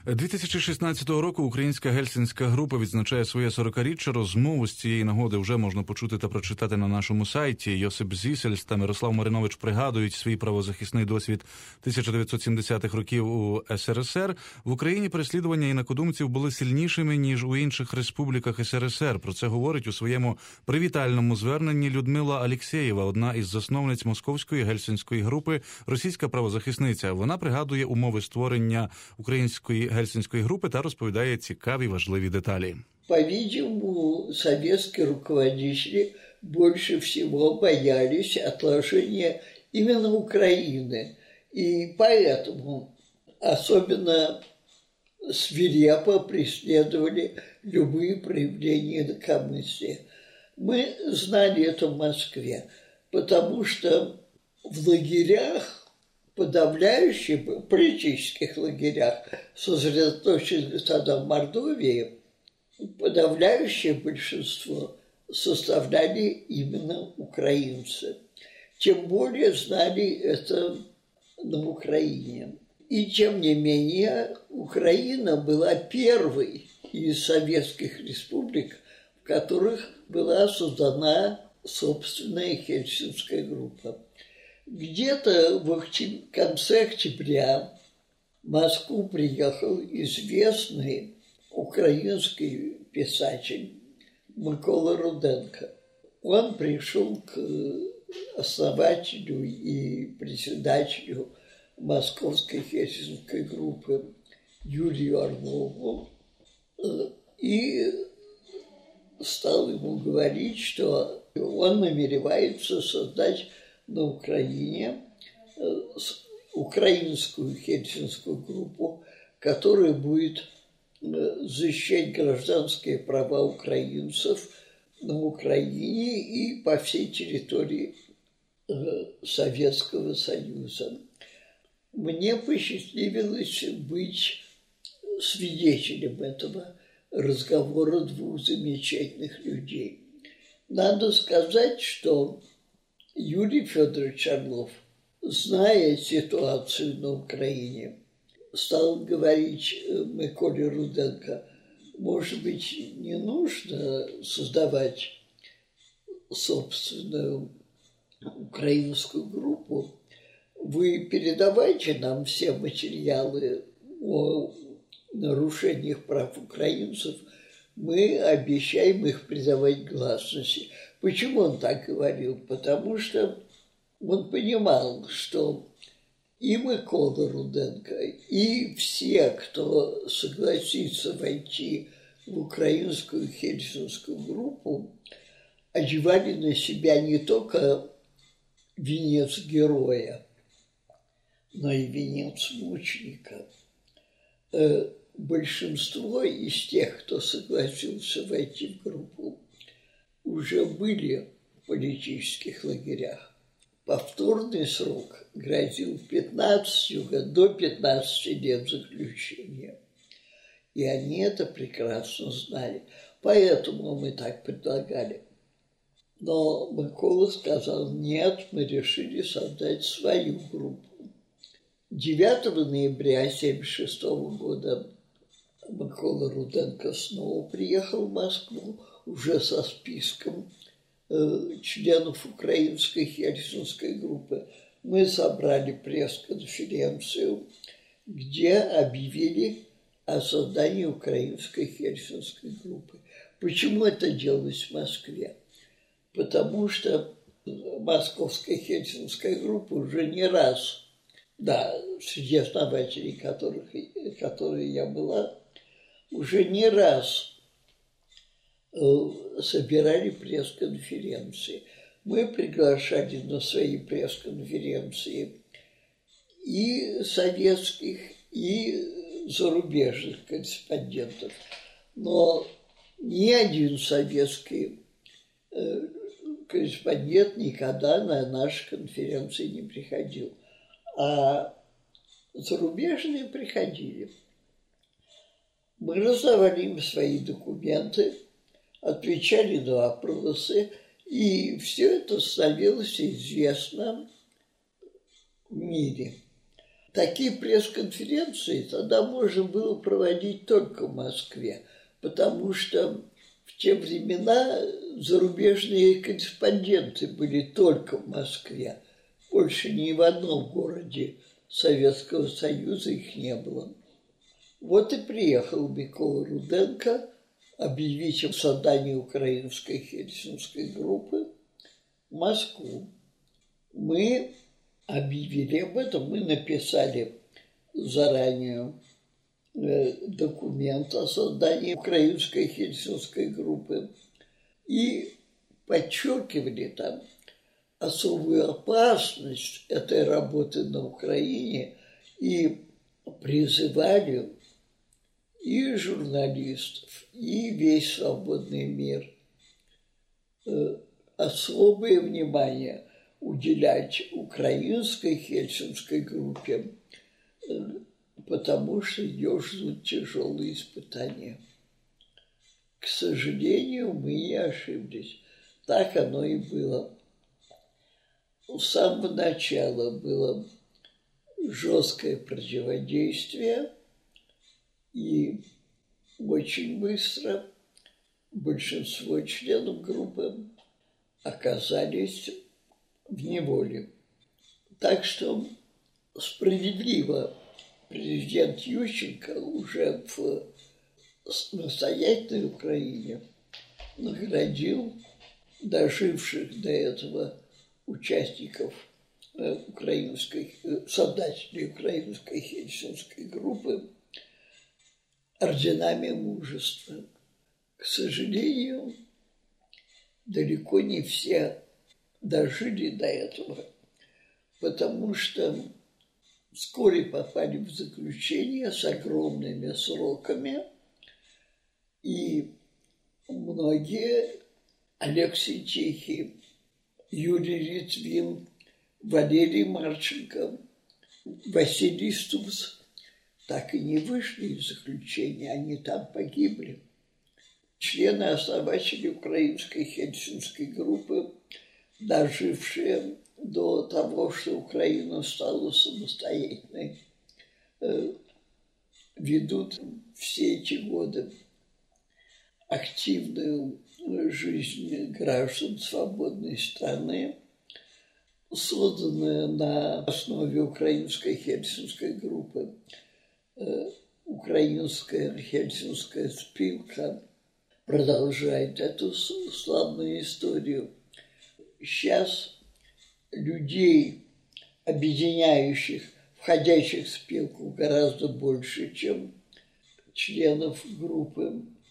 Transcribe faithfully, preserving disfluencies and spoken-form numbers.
дві тисячі шістнадцятого року українська гельсінська група відзначає своє сорокаріччя. Розмову з цієї нагоди вже можна почути та прочитати на нашому сайті. Йосип Зісельс та Мирослав Маринович пригадують свій правозахисний досвід тисяча дев'ятсот сімдесятих років у ес ер ес ер. В Україні переслідування інакодумців були сильнішими, ніж у інших республіках ес ер ес ер. Про це говорить у своєму привітальному зверненні Людмила Алєксєєва, одна із засновниць московської гельсінської групи, російська правозахисниця. Вона пригадує умови створення української гельсінської групи та розповідає цікаві важливі деталі. По-видимому, советские руководители больше всего боялись отложения именно Украины. И поэтому особенно свирепо преследовали любые проявления инакомыслия. Мы знали это в Москве, потому что в лагерях, подавляющих политических лагерях, сосредоточенных тогда в Мордовии, подавляющее большинство составляли именно украинцы. Тем более знали это на Украине. И тем не менее, Украина была первой из советских республик, в которых была создана собственная Хельсинская группа. Где-то в конце октября в Москву приехал известный украинский писатель Микола Руденко. Он пришел к основателю и председателю Московской Хельсинской группы Юрию Орлову и стал ему говорить, что он намеревается создать на Украине украинскую хельсинскую группу, которая будет защищать гражданские права украинцев на Украине и по всей территории Советского Союза. Мне посчастливилось быть свидетелем этого разговора двух замечательных людей. Надо сказать, что Юрий Федорович Орлов, зная ситуацию на Украине, стал говорить Миколе Руденко, может быть, не нужно создавать собственную украинскую группу. Вы передавайте нам все материалы о нарушениях прав украинцев, мы обещаем их придавать гласности. Почему он так говорил? Потому что он понимал, что и Микола Руденко, и все, кто согласится войти в украинскую хельсинскую группу, одевали на себя не только венец героя, но и венец мученика. Большинство из тех, кто согласился войти в группу, уже были в политических лагерях. Повторный срок грозил пятнадцатью, до пятнадцати лет заключения. И они это прекрасно знали. Поэтому мы так предлагали. Но Микола сказал, нет, мы решили создать свою группу. девятого ноября тысяча девятьсот семьдесят шестого года Микола Руденко снова приехал в Москву уже со списком членов украинской хельсинской группы. Мы собрали пресс-конференцию, где объявили о создании украинской хельсинской группы. Почему это делалось в Москве? Потому что московская хельсинская группа уже не раз, да, среди основателей которых, которые я была, уже не раз собирали пресс-конференции. Мы приглашали на свои пресс-конференции и советских, и зарубежных корреспондентов. Но ни один советский корреспондент никогда на наши конференции не приходил. А зарубежные приходили. Мы раздавали им свои документы, отвечали на вопросы, и все это становилось известно в мире. такие пресс-конференции тогда можно было проводить только в Москве, потому что в те времена зарубежные корреспонденты были только в Москве. Больше ни в одном городе Советского Союза их не было. Вот и приехал Микола Руденко объявить о создании украинской хельсинской группы в Москву. Мы объявили об этом, мы написали заранее документ о создании украинской хельсинской группы и подчеркивали там особую опасность этой работы на Украине и призывали и журналистов, и весь свободный мир особое внимание уделять украинской хельсинской группе, потому что ее ждут тяжелые испытания. К сожалению, мы не ошиблись. Так оно и было. С самого начала было жесткое противодействие, и очень быстро большинство членов группы оказались в неволе. Так что справедливо президент Ющенко уже в самостоятельной Украине наградил доживших до этого участников украинской, создателей украинской хельсинской группы орденами мужества. К сожалению, далеко не все дожили до этого, потому что вскоре попали в заключение с огромными сроками, и многие, Алексей Тихий, Юрий Литвин, Валерий Марченко, Василий Стус, так и не вышли из заключения, они там погибли. Члены основатели украинской хельсинской группы, дожившие до того, что Украина стала самостоятельной, ведут все эти годы активную жизнь граждан свободной страны, созданная на основе украинской хельсинской группы. Украинская хельсинская спилка продолжает эту славную историю. Сейчас людей, объединяющих, входящих в спилку, гораздо больше, чем членов группы.